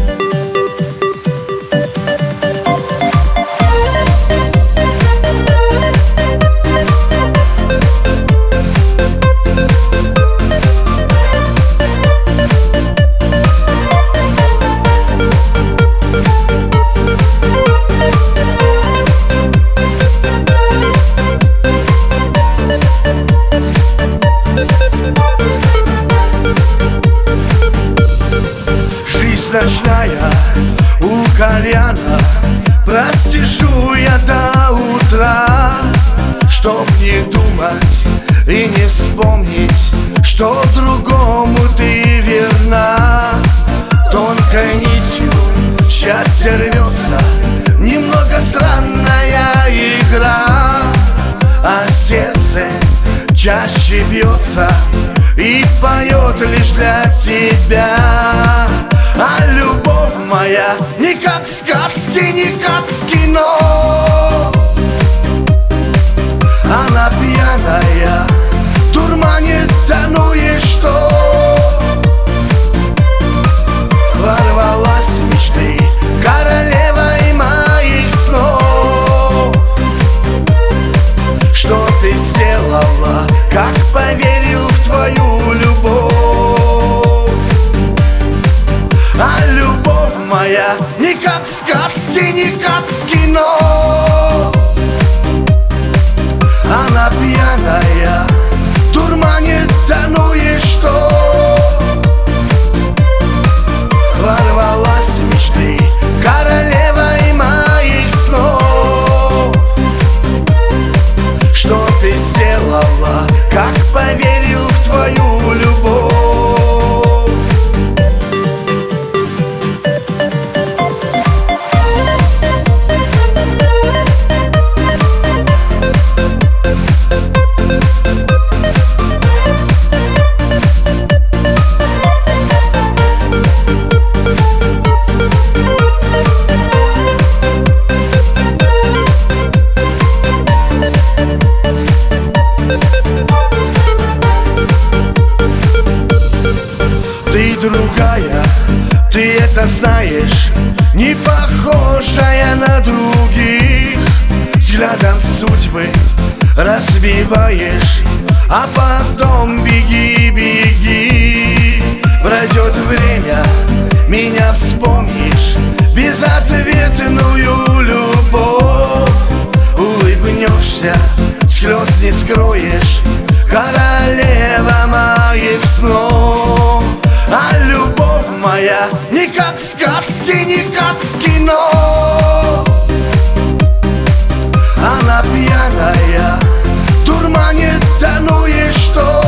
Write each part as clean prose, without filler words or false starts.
Ночная у кальяна, просижу я до утра, чтоб не думать и не вспомнить, что другому ты верна. Тонкой нитью счастье рвется, немного странная игра, а сердце чаще бьется и поет лишь для тебя. А любовь моя не как в сказке, не как в кино. Она пьяная, дурманит, да ну и что? Ворвалась в мечты королевой моих снов. Что ты сделала, как поверил в твою любовь? А любовь моя не как в сказке, не как в кино. Она пьяная, дурманит, да ну и что? Ворвалась в мечты королевой моих снов. Что ты сделала, как поверил в твою любовь? Ты другая, ты это знаешь, не похожая на других. Взглядом судьбы разбиваешь, а потом беги, беги. Пройдет время, меня вспомнишь, безответную любовь. Улыбнешься, слез не скроешь, королева моих снов. А любовь моя не как в сказке, не как в кино. Она пьяная, дурманит, да ну и что?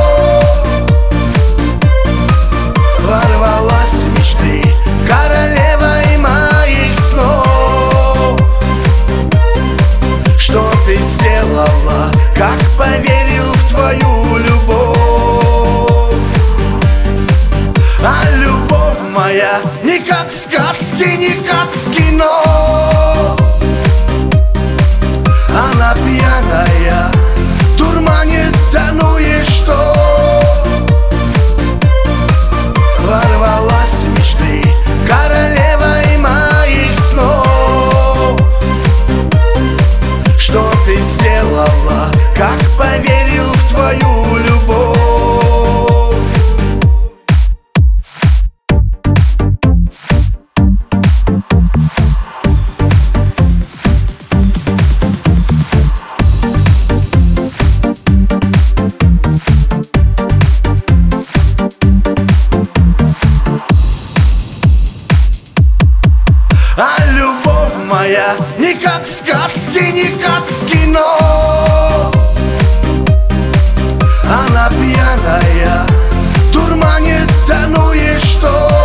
Ворвалась в мечты королевой моих снов. Что ты сделала, как поверил в твою любовь? А любовь моя не как в сказке, не как в кино. Она пьяная, дурманит, да ну и что? Ворвалась в мечты королевой моих снов. Что ты сделала, как поверил в твою любовь? А любовь моя не как в сказке, не как в кино. Она пьяная, дурманит, да ну и что?